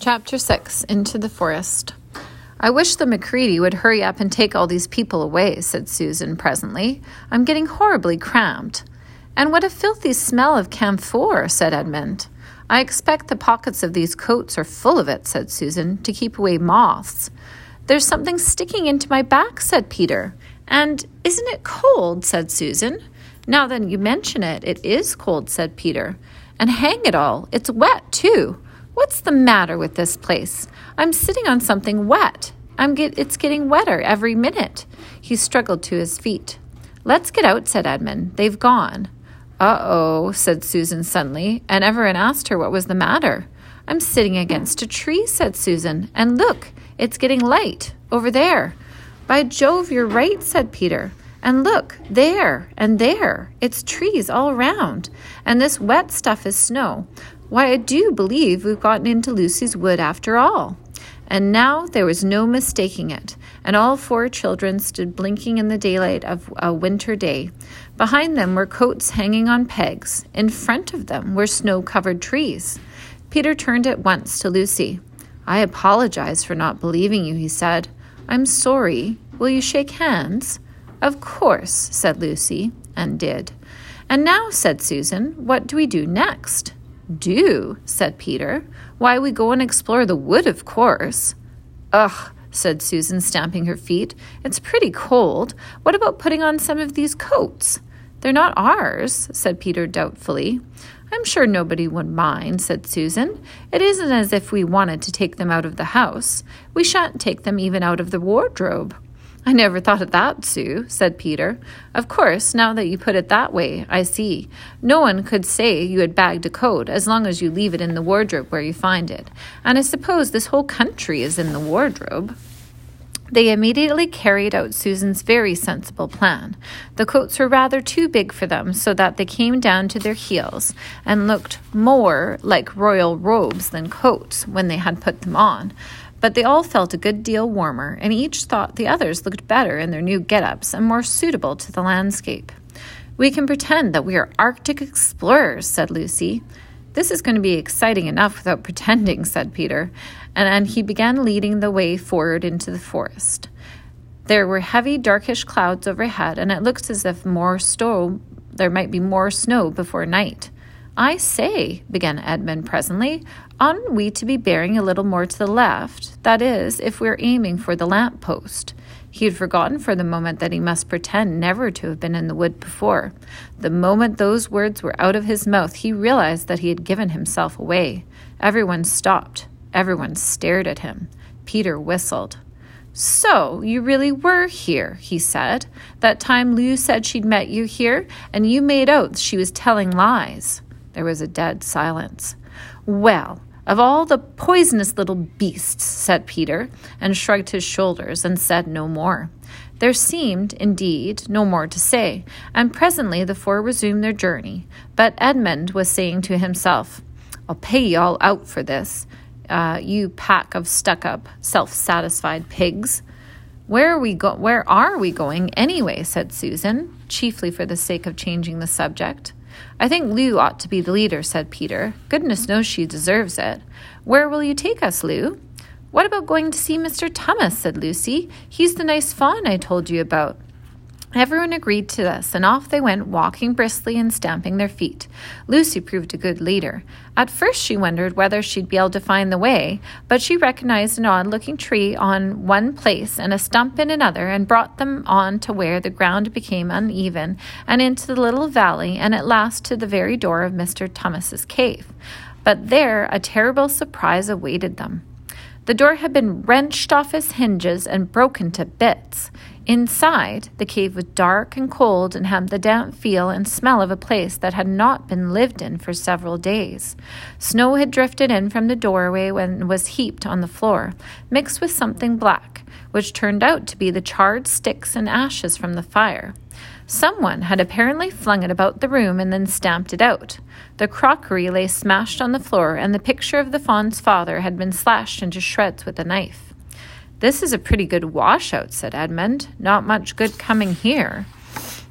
Chapter 6, Into the Forest. "I wish the Macready would hurry up and take all these people away," said Susan presently. "I'm getting horribly cramped." "And what a filthy smell of camphor," said Edmund. "I expect the pockets of these coats are full of it," said Susan, "to keep away moths." "There's something sticking into my back," said Peter. "And isn't it cold?" said Susan. "Now that you mention it, it is cold," said Peter. "And hang it all, it's wet too. What's the matter with this place? I'm sitting on something wet. It's getting wetter every minute." He struggled to his feet. "Let's get out," said Edmund. "They've gone." "Uh-oh," said Susan suddenly, and everyone asked her what was the matter. "I'm sitting against a tree," said Susan, "and look, it's getting light over there." "By Jove, you're right," said Peter. "And look, there and there, it's trees all round, and this wet stuff is snow. Why, I do believe we've gotten into Lucy's wood after all." And now there was no mistaking it, and all four children stood blinking in the daylight of a winter day. Behind them were coats hanging on pegs. In front of them were snow-covered trees. Peter turned at once to Lucy. "I apologize for not believing you," he said. "I'm sorry. Will you shake hands?" "Of course," said Lucy, and did. "And now," said Susan, "what do we do next?" "Do?" said Peter. "Why, we go and explore the wood, of course." "Ugh," said Susan, stamping her feet. "It's pretty cold. What about putting on some of these coats?" "They're not ours," said Peter doubtfully. "I'm sure nobody would mind," said Susan. "It isn't as if we wanted to take them out of the house. We shan't take them even out of the wardrobe." "I never thought of that, Sue," said Peter. "Of course, now that you put it that way, I see. No one could say you had bagged a coat as long as you leave it in the wardrobe where you find it. And I suppose this whole country is in the wardrobe." They immediately carried out Susan's very sensible plan. The coats were rather too big for them, so that they came down to their heels and looked more like royal robes than coats when they had put them on. But they all felt a good deal warmer, and each thought the others looked better in their new get-ups and more suitable to the landscape. "We can pretend that we are Arctic explorers," said Lucy. "This is going to be exciting enough without pretending," said Peter, and he began leading the way forward into the forest. There were heavy, darkish clouds overhead, and it looked as if there might be more snow before night. "I say," began Edmund presently, "oughtn't we to be bearing a little more to the left? That is, if we're aiming for the lamp-post." He had forgotten for the moment that he must pretend never to have been in the wood before. The moment those words were out of his mouth, he realized that he had given himself away. Everyone stopped. Everyone stared at him. Peter whistled. "So, you really were here," he said. "That time Lou said she'd met you here, and you made out she was telling lies." There was a dead silence. "Well, of all the poisonous little beasts," said Peter, and shrugged his shoulders and said no more. There seemed, indeed, no more to say, and presently the four resumed their journey. But Edmund was saying to himself, "I'll pay you all out for this, you pack of stuck-up, self-satisfied pigs." Where are we going anyway?" said Susan, chiefly for the sake of changing the subject. "I think Lou ought to be the leader," said Peter. "Goodness knows she deserves it. Where will you take us, Lou?" "What about going to see Mr. Tummus?" said Lucy. "He's the nice fawn I told you about." Everyone agreed to this, and off they went, walking briskly and stamping their feet. Lucy proved a good leader. At first she wondered whether she'd be able to find the way, but she recognized an odd-looking tree on one place and a stump in another, and brought them on to where the ground became uneven, and into the little valley, and at last to the very door of Mr. Tummus's cave. But there a terrible surprise awaited them. The door had been wrenched off its hinges and broken to bits. Inside, the cave was dark and cold and had the damp feel and smell of a place that had not been lived in for several days. Snow had drifted in from the doorway and was heaped on the floor, mixed with something black, which turned out to be the charred sticks and ashes from the fire. Someone had apparently flung it about the room and then stamped it out. The crockery lay smashed on the floor, and the picture of the fawn's father had been slashed into shreds with a knife. "This is a pretty good washout," said Edmund. "Not much good coming here."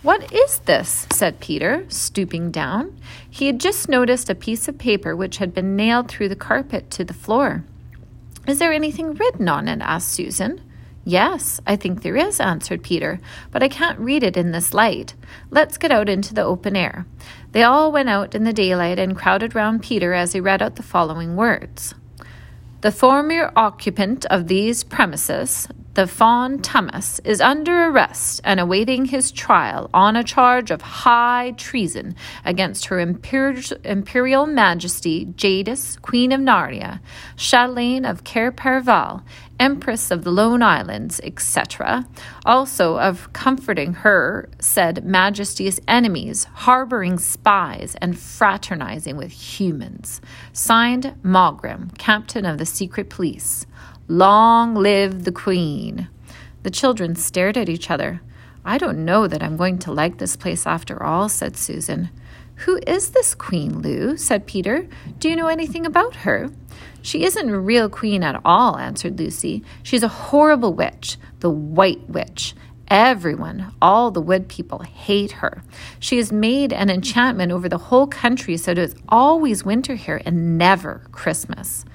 "What is this?" said Peter, stooping down. He had just noticed a piece of paper which had been nailed through the carpet to the floor. "Is there anything written on it?" asked Susan. "Yes, I think there is," answered Peter, "but I can't read it in this light. Let's get out into the open air." They all went out in the daylight and crowded round Peter as he read out the following words. "The former occupant of these premises, the Fawn Thomas, is under arrest and awaiting his trial on a charge of high treason against Her Imperial Majesty Jadis, Queen of Narnia, Chatelaine of Cair Paravel, Empress of the Lone Islands, etc., also of comforting her said Majesty's enemies, harboring spies, and fraternizing with humans. Signed, Mogram, Captain of the Secret Police. Long live the Queen." The children stared at each other. "I don't know that I'm going to like this place after all," said Susan. "Who is this Queen, Lou?" said Peter. "Do you know anything about her?" "She isn't a real queen at all," answered Lucy. "She's a horrible witch, the White Witch. Everyone, all the wood people, hate her. She has made an enchantment over the whole country so that it's always winter here and never Christmas."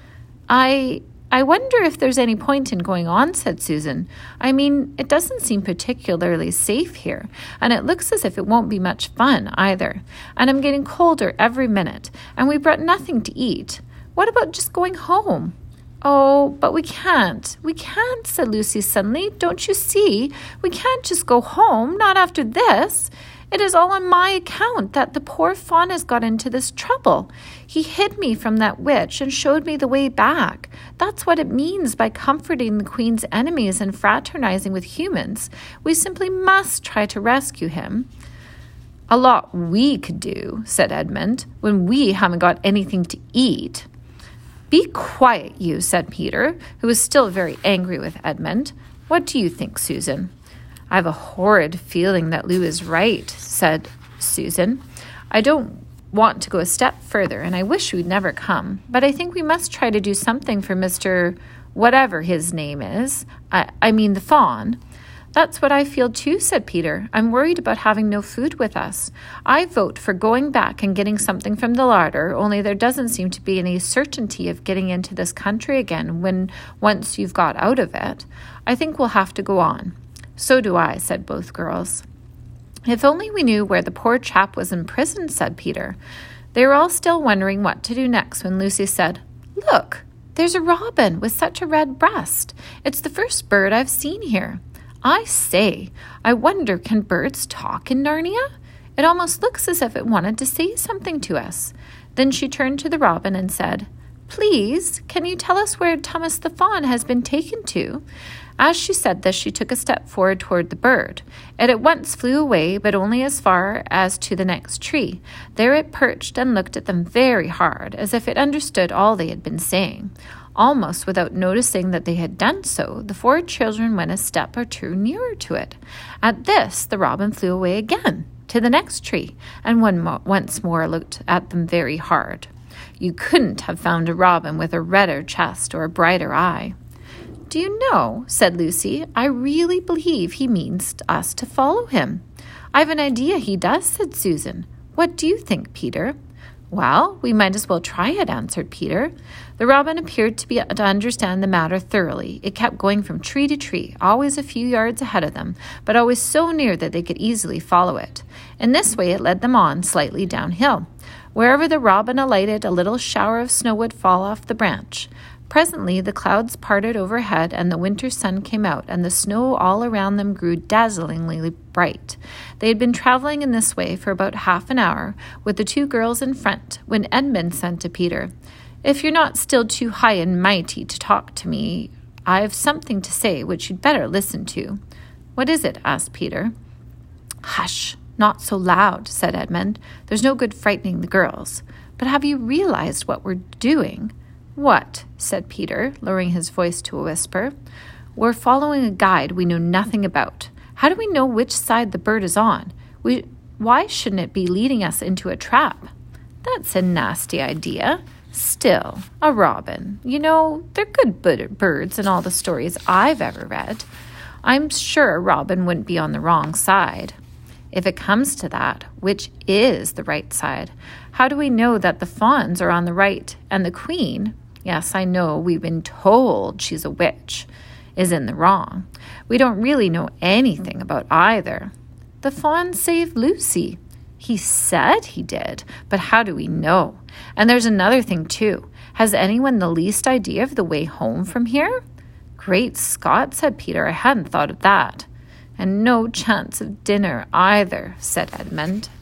I wonder if there's any point in going on," said Susan. "I mean, it doesn't seem particularly safe here, and it looks as if it won't be much fun either. And I'm getting colder every minute, and we brought nothing to eat. What about just going home?" "Oh, but we can't. We can't," said Lucy suddenly. "Don't you see? We can't just go home, not after this. It is all on my account that the poor fawn has got into this trouble. He hid me from that witch and showed me the way back. That's what it means by comforting the Queen's enemies and fraternizing with humans. We simply must try to rescue him." "A lot we could do," said Edmund, "when we haven't got anything to eat." "Be quiet, you," said Peter, who was still very angry with Edmund. "What do you think, Susan?" "I have a horrid feeling that Lou is right," said Susan. "I don't want to go a step further, and I wish we'd never come. But I think we must try to do something for Mr. whatever his name is. I mean the fawn." "That's what I feel too," said Peter. "I'm worried about having no food with us. I vote for going back and getting something from the larder, only there doesn't seem to be any certainty of getting into this country again when once you've got out of it. I think we'll have to go on." "So do I," said both girls. "If only we knew where the poor chap was imprisoned," said Peter. They were all still wondering what to do next when Lucy said, "Look, there's a robin with such a red breast. It's the first bird I've seen here. I say, I wonder, can birds talk in Narnia? It almost looks as if it wanted to say something to us." Then she turned to the robin and said, "Please, can you tell us where Thomas the Fawn has been taken to?" As she said this, she took a step forward toward the bird. It at once flew away, but only as far as to the next tree. There it perched and looked at them very hard, as if it understood all they had been saying. Almost without noticing that they had done so, the four children went a step or two nearer to it. At this, the robin flew away again, to the next tree, and once more looked at them very hard. You couldn't have found a robin with a redder chest or a brighter eye. "Do you know," said Lucy, "I really believe he means us to follow him." "I've an idea he does," said Susan. "What do you think, Peter?" "Well, we might as well try it," answered Peter. The robin appeared to understand the matter thoroughly. It kept going from tree to tree, always a few yards ahead of them, but always so near that they could easily follow it. In this way it led them on slightly downhill. Wherever the robin alighted, a little shower of snow would fall off the branch. Presently the clouds parted overhead, and the winter sun came out, and the snow all around them grew dazzlingly bright. They had been traveling in this way for about half an hour, with the two girls in front, when Edmund said to Peter, "If you're not still too high and mighty to talk to me, I've something to say which you'd better listen to." "What is it?" asked Peter. "Hush, not so loud," said Edmund. "There's no good frightening the girls. But have you realized what we're doing?" "What?" said Peter, lowering his voice to a whisper. "We're following a guide we know nothing about. How do we know which side the bird is on? Why shouldn't it be leading us into a trap?" "That's a nasty idea. Still, a robin. You know, they're good birds in all the stories I've ever read. I'm sure a robin wouldn't be on the wrong side." If it comes to that, which is the right side? How do we know that the fawns are on the right and the queen, yes, I know we've been told she's a witch, is in the wrong? We don't really know anything about either. The fawn saved Lucy. He said he did, but how do we know? And there's another thing too. Has anyone the least idea of the way home from here? Great Scott, said Peter, I hadn't thought of that. And no chance of dinner either, said Edmund.